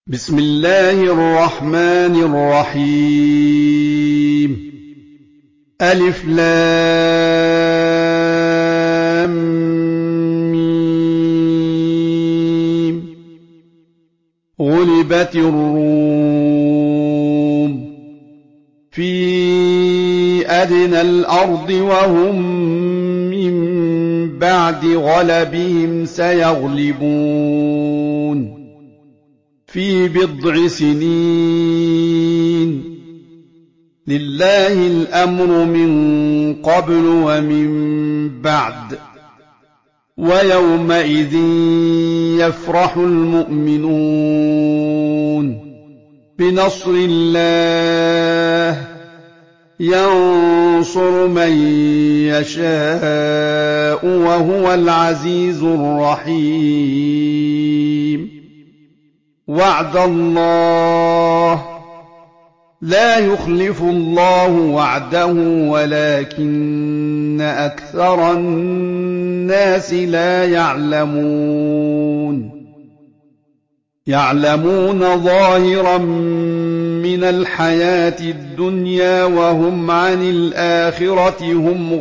بسم الله الرحمن الرحيم ألف لام ميم غلبت الروم في أدنى الأرض وهم من بعد غلبهم سيغلبون في بضع سنين لله الأمر من قبل ومن بعد ويومئذ يفرح المؤمنون بنصر الله ينصر من يشاء وهو العزيز الرحيم وعد الله لا يخلف الله وعده ولكن أكثر الناس لا يعلمون ظاهرا من الحياة الدنيا وهم عن الآخرة هم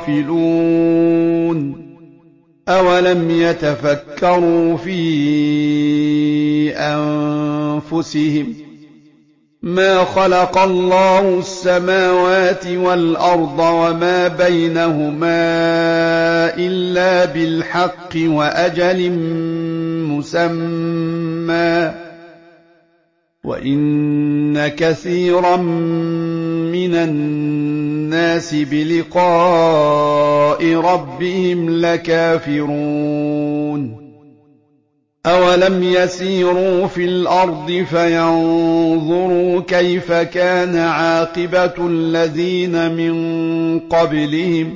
غافلون أولم يتفكروا في أنفسهم ما خلق الله السماوات والأرض وما بينهما إلا بالحق وأجل مسمى وإن كثيرا من الناس بلقاء ربهم لكافرون أولم يسيروا في الأرض فينظروا كيف كان عاقبة الذين من قبلهم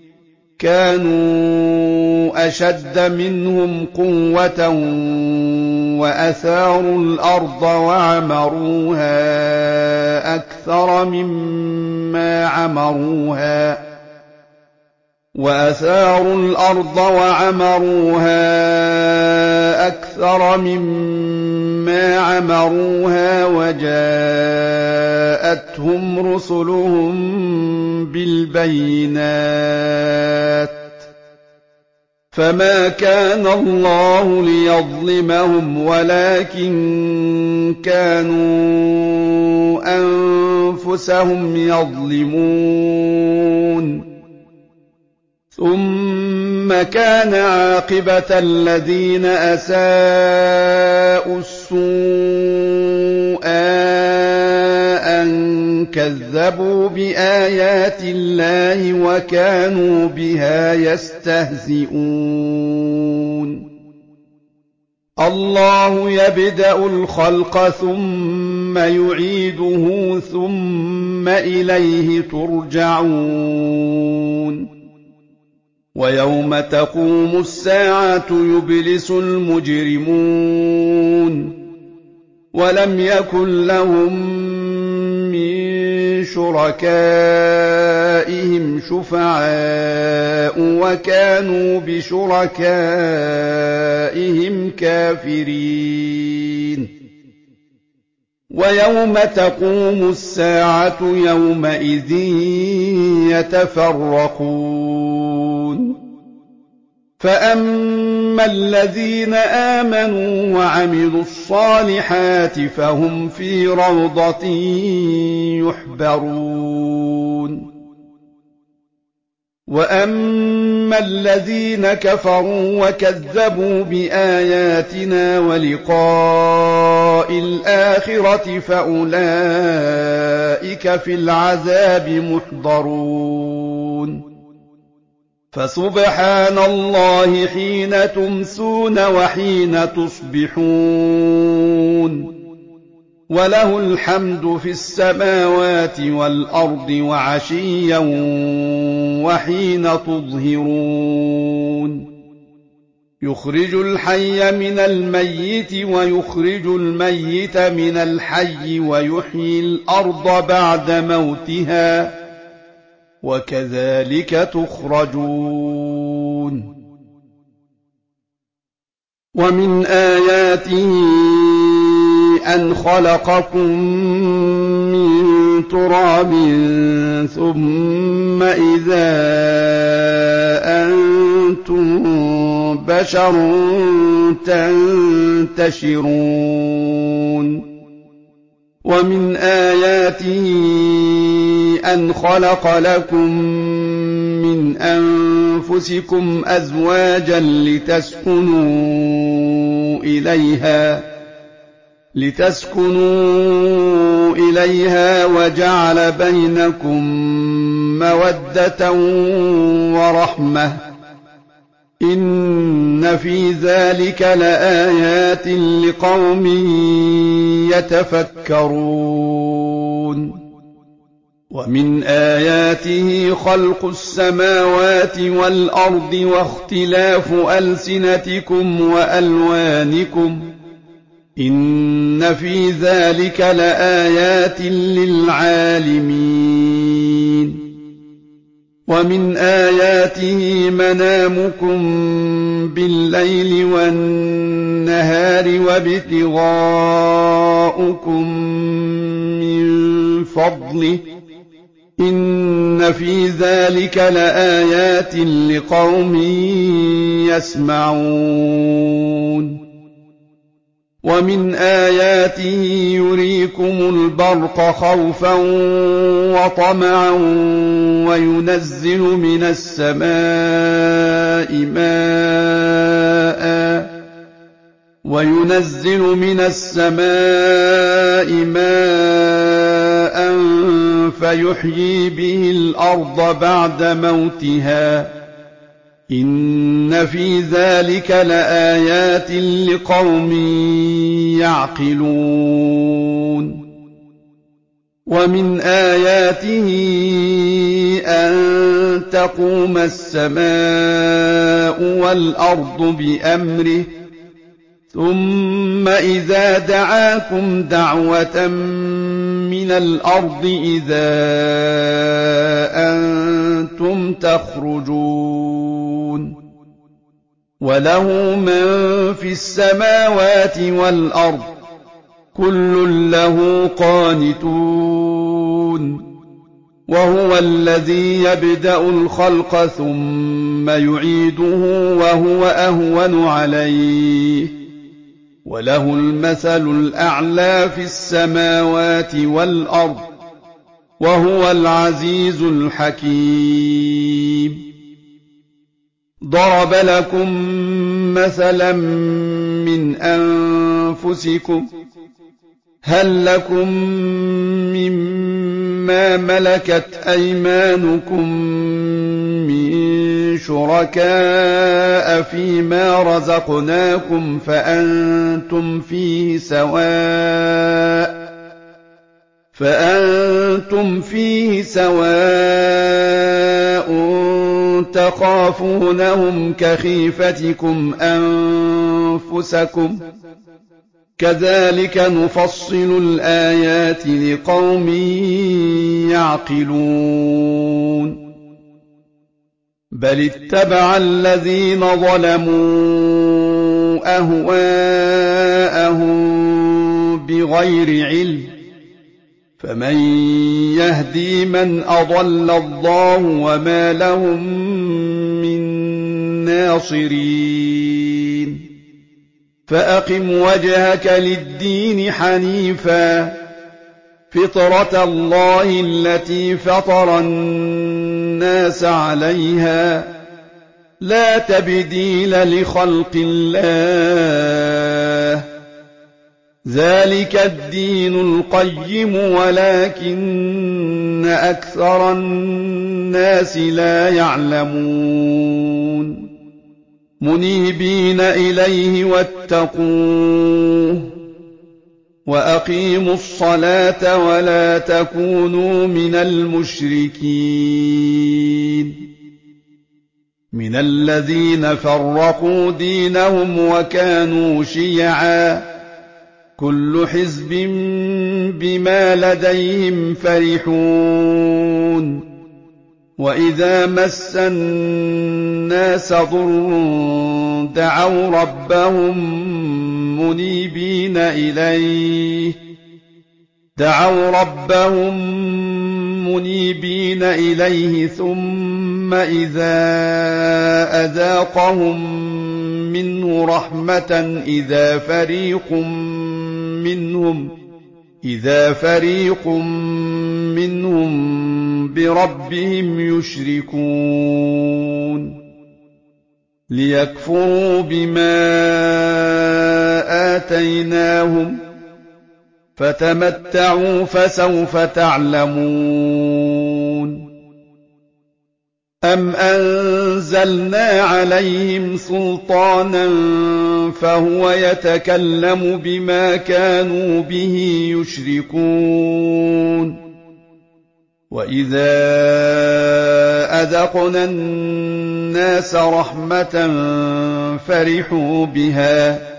كانوا أشد منهم قوة وأثاروا الأرض وعمروها أكثر مما عمروها وجاءتهم رسلهم بالبينات فما كان الله ليظلمهم ولكن كانوا أنفسهم يظلمون ثم كان عاقبة الذين أساءوا السوء أن كذبوا بآيات الله وكانوا بها يستهزئون الله يبدأ الخلق ثم يعيده ثم إليه ترجعون ويوم تقوم الساعة يبلس المجرمون ولم يكن لهم من شركائهم شفعاء وكانوا بشركائهم كافرين ويوم تقوم الساعة يومئذ يتفرقون فأما الذين آمنوا وعملوا الصالحات فهم في روضة يحبرون وأما الذين كفروا وكذبوا بآياتنا ولقاء الآخرة فأولئك في العذاب محضرون فسبحان الله حين تمسون وحين تصبحون وله الحمد في السماوات والأرض وعشيا وحين تظهرون يخرج الحي من الميت ويخرج الميت من الحي ويحيي الأرض بعد موتها وكذلك تخرجون ومن آياته أن خلقكم من تراب ثم إذا أنتم بشر تنتشرون ومن آياته أن خلق لكم من أنفسكم أزواجا لتسكنوا إليها وجعل بينكم مودة ورحمة إن في ذلك لآيات لقوم يتفكرون ومن آياته خلق السماوات والأرض واختلاف ألسنتكم وألوانكم إن في ذلك لآيات للعالمين ومن آياته منامكم بالليل والنهار وابتغاؤكم من فضله إن في ذلك لآيات لقوم يسمعون ومن آياته يريكم البرق خوفا وطمعا وينزل من السماء ماء فيحيي به الأرض بعد موتها إن في ذلك لآيات لقوم يعقلون ومن آياته أن تقوم السماء والأرض بأمره ثم إذا دعاكم دعوة من الأرض إذا أنتم تخرجون وله من في السماوات والأرض كل له قانتون وهو الذي يبدأ الخلق ثم يعيده وهو أهون عليه وله المثل الأعلى في السماوات والأرض وهو العزيز الحكيم ضرب لكم مثلا من أنفسكم هل لكم مما ملكت أيمانكم من شركاء فيما رزقناكم فأنتم فيه سواء تخافونهم كخيفتكم أنفسكم كذلك نفصل الآيات لقوم يعقلون بل اتبع الذين ظلموا أهواءهم بغير علم فمن يهدي من أضل الله وما لهم من ناصرين فأقم وجهك للدين حنيفا فطرة الله التي فطر الناس عليها لا تبديل لخلق الله ذلك الدين القيم ولكن أكثر الناس لا يعلمون منيبين إليه واتقوه وأقيموا الصلاة ولا تكونوا من المشركين من الذين فرقوا دينهم وكانوا شيعا كل حزب بما لديهم فرحون وإذا مس الناس ضر دعوا ربهم منيبين إليه ثم إذا أذاقهم منه رحمة إذا فريق منهم بربهم يشركون ليكفروا بما آتيناهم فتمتعوا فسوف تعلمون أم أنزلنا عليهم سلطانا فهو يتكلم بما كانوا به يشركون وإذا أذقنا الناس رحمة فرحوا بها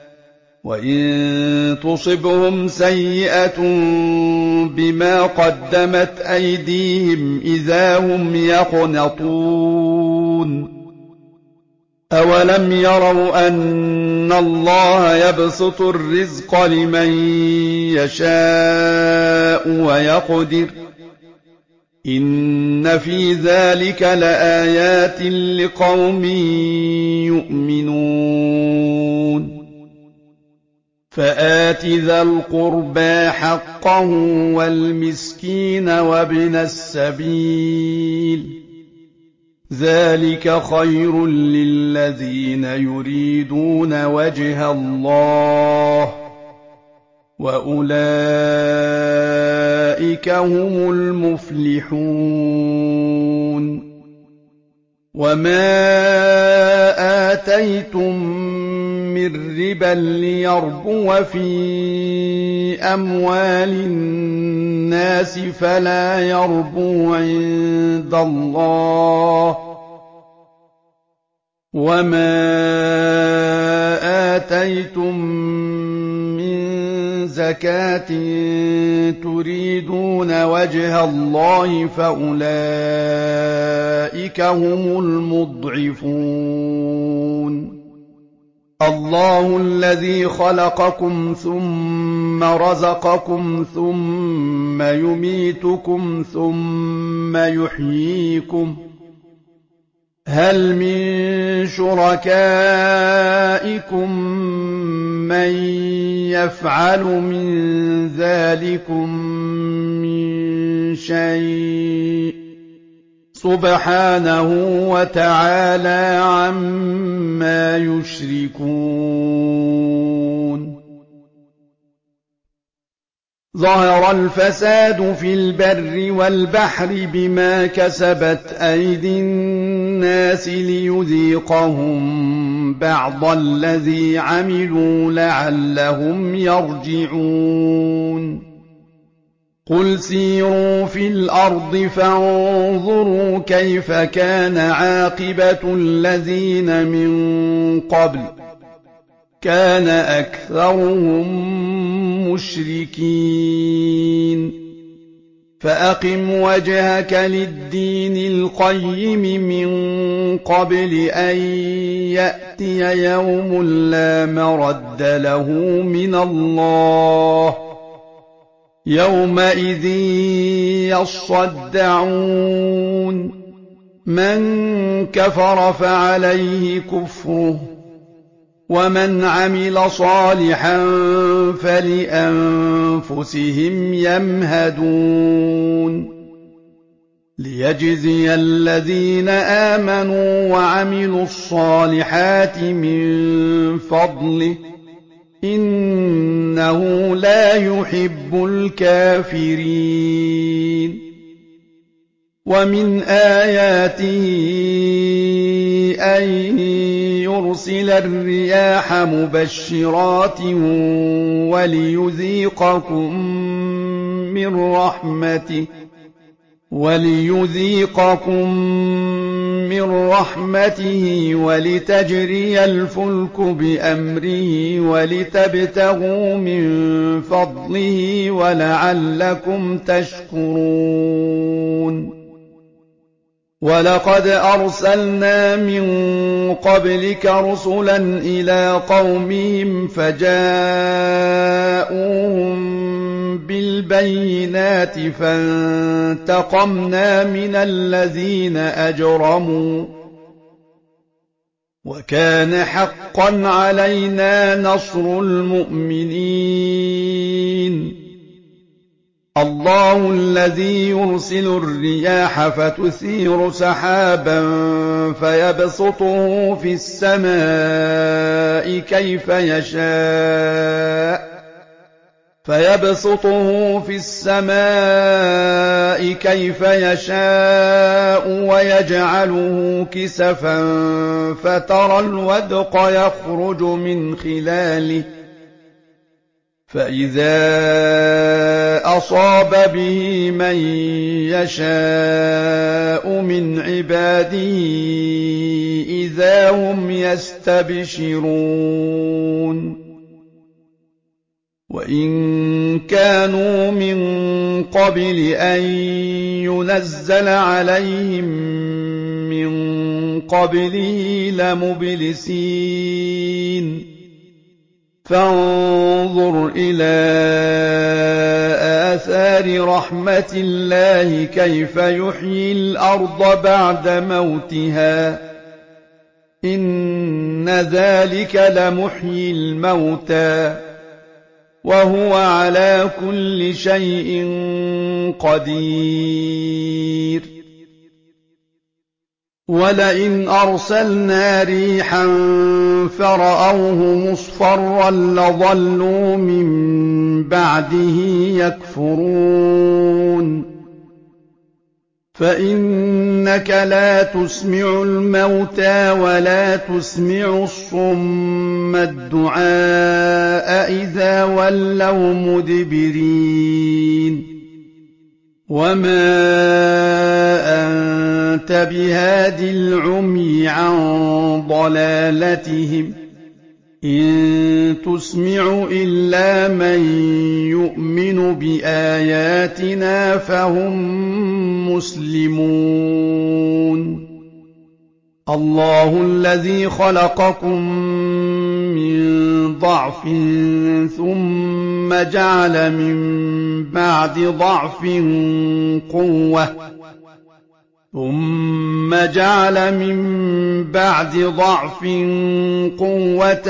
وإن تصبهم سيئة بما قدمت أيديهم إذا هم يقنطون أولم يروا أن الله يبسط الرزق لمن يشاء ويقدر إن في ذلك لآيات لقوم يؤمنون فآت ذا القربى حقه والمسكين وابن السبيل ذلك خير للذين يريدون وجه الله وأولئك هم المفلحون وما آتيتم من ربا ليربو في أموال الناس فلا يربو عند الله وما آتيتم من زكاة تريدون وجه الله فأولئك هم المضعفون الله الذي خلقكم ثم رزقكم ثم يميتكم ثم يحييكم هل من شركائكم من يفعل من ذلكم من شيء سبحانه وتعالى عما يشركون ظهر الفساد في البر والبحر بما كسبت أيدي الناس ليذيقهم بعض الذي عملوا لعلهم يرجعون قل سيروا في الأرض فانظروا كيف كان عاقبة الذين من قبل كان أكثرهم مشركين فأقم وجهك للدين القيم من قبل أن يأتي يوم لا مرد له من الله يومئذ يصدعون من كفر فعليه كفره ومن عمل صالحا فلأنفسهم يمهدون ليجزي الذين آمنوا وعملوا الصالحات من فضله إنه لا يحب الكافرين ومن آياته أن يرسل الرياح مبشرات وليذيقكم من رحمته ولتجري الفلك بأمره ولتبتغوا من فضله ولعلكم تشكرون وَلَقَدْ أَرْسَلْنَا مِن قَبْلِكَ رُسُلًا إِلَىٰ قَوْمِهِمْ فَجَاءُوهُم بِالْبَيِّنَاتِ فَانتَقَمْنَا مِنَ الَّذِينَ أَجْرَمُوا ۖ وَكَانَ حَقًّا عَلَيْنَا نَصْرُ الْمُؤْمِنِينَ اللَّهُ الَّذِي يُرْسِلُ الرِّيَاحَ فَتُثِيرُ سَحَابًا فَيَبْسُطُهُ في السَّمَاءِ كَيْفَ يَشَاءُ وَيَجْعَلُهُ كِسَفًا فَتَرَى الْوَدْقَ يَخْرُجُ مِنْ خِلَالِهِ فَإِذَا أَصَابَ بِهِ مَن يَشَاءُ مِنْ عِبَادِهِ إِذَا هُمْ يَسْتَبْشِرُونَ وَإِن كَانُوا مِن قَبْلِ أَن يُنَزَّلَ عَلَيْهِم مِّن قَبْلِهِ لَمُبْلِسِينَ فانظُرْ إِلَىٰ آثَارِ رَحْمَتِ اللَّهِ كَيْفَ يُحْيِي الْأَرْضَ بَعْدَ مَوْتِهَا ۚ إِنَّ ذَٰلِكَ لَمُحْيِي الْمَوْتَىٰ ۖ وَهُوَ عَلَىٰ كُلِّ شَيْءٍ قَدِيرٌ وَلَئِنْ أَرْسَلْنَا رِيحًا فَرَأَوْهُ مُصْفَرًّا لَّظَلُّوا مِن بَعْدِهِ يَكْفُرُونَ فَإِنَّكَ لَا تُسْمِعُ الْمَوْتَىٰ وَلَا تُسْمِعُ الصُّمَّ الدُّعَاءَ إِذَا وَلَّوْا مُدْبِرِينَ وَمَا أَنتَ بِهَادِ الْعُمْيِ عَن ضَلَالَتِهِمْ ۖ إِن تُسْمِعُ إِلَّا مَن يُؤْمِنُ بِآيَاتِنَا فَهُم مُّسْلِمُونَ اللَّهُ الَّذِي خَلَقَكُم مِّن ضَعْفٍ ثُمَّ جَعَلَ مِن بَعْدِ ضَعْفٍ قُوَّةً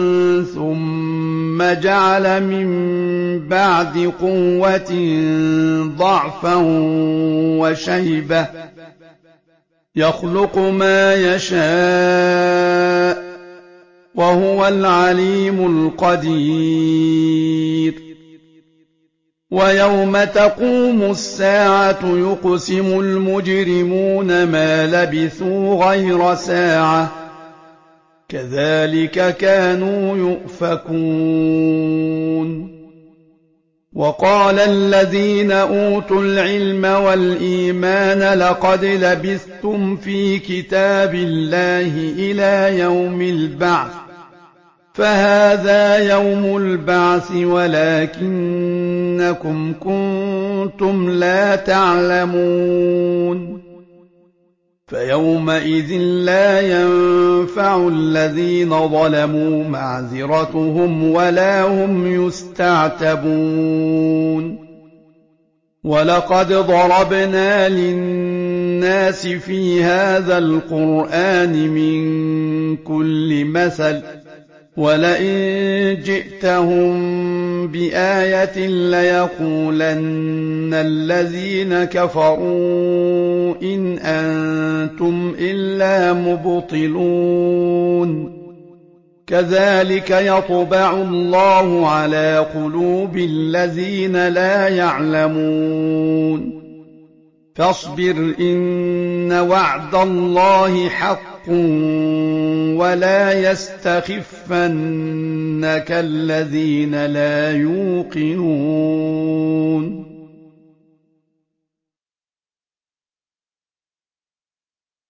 ثُمَّ جَعَلَ مِن بَعْدِ قُوَّةٍ ضَعْفًا وَشَيْبَةً ۚ يَخْلُقُ مَا يَشَاءُ ۖ وَهُوَ الْعَلِيمُ الْقَدِيرُ وَيَوْمَ تَقُومُ السَّاعَةُ يُقْسِمُ الْمُجْرِمُونَ مَا لَبِثُوا غَيْرَ سَاعَةٍ ۚ كَذَٰلِكَ كَانُوا يُؤْفَكُونَ وَقَالَ الَّذِينَ أُوتُوا الْعِلْمَ وَالْإِيمَانَ لَقَدْ لَبِثْتُمْ فِي كِتَابِ اللَّهِ إِلَىٰ يَوْمِ الْبَعْثِ ۖ فَهَٰذَا يَوْمُ الْبَعْثِ وَلَٰكِنَّكُمْ كُنتُمْ لَا تَعْلَمُونَ فَيَوْمَئِذٍ لَّا يَنفَعُ الَّذِينَ ظَلَمُوا مَعْذِرَتُهُمْ وَلَا هُمْ يُسْتَعْتَبُونَ وَلَقَدْ ضَرَبْنَا لِلنَّاسِ فِي هَٰذَا الْقُرْآنِ مِن كُلِّ مَثَلٍ ۚ وَلَئِن جِئْتَهُم بِآيَةٍ لَّيَقُولَنَّ الَّذِينَ كَفَرُوا إِنْ أَنتُمْ إِلَّا مُبْطِلُونَ كَذَٰلِكَ يَطْبَعُ اللَّهُ عَلَىٰ قُلُوبِ الَّذِينَ لَا يَعْلَمُونَ فَاصْبِرْ إِنَّ وَعْدَ اللَّهِ حَقٌّ وَلَا يَسْتَخِفَّنَّكَ الَّذِينَ لَا يُوقِنُونَ